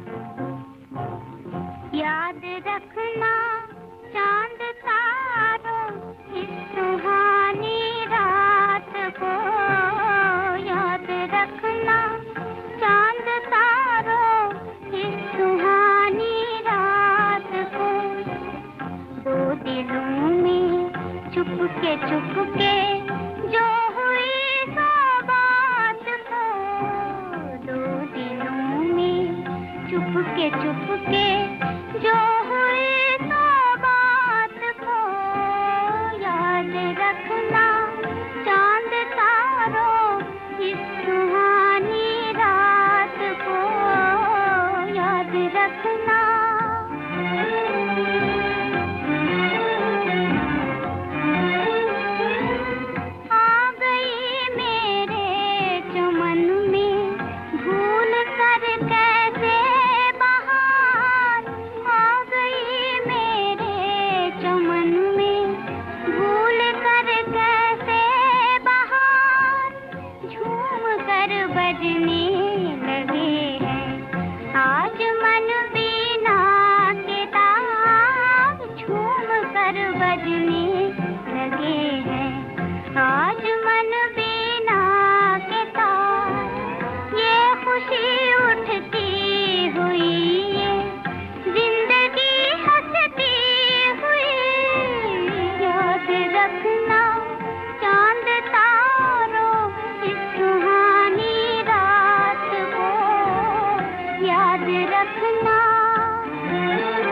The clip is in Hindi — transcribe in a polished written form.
याद रखना चांद तारों इस सुहानी रात को, याद रखना चांद तारों इस सुहानी रात को। दो दिलों में चुपके चुपके जो हुई सो बात को, दो दिलों में चुपके चुपके जो हुई तो बात को, याद रखना चांद तारों इस सुहानी रात को, याद रखना। आ गई मेरे चमन में भूल कर कैसे बजने लगे हैं आज मन बीना के तार, झूम कर बजने लगे हैं आज मन बीना के तार। ये खुशी उठती हुई ये जिंदगी हंसती हुई, याद रखना चांद तारों इस सुहानी याद रखना।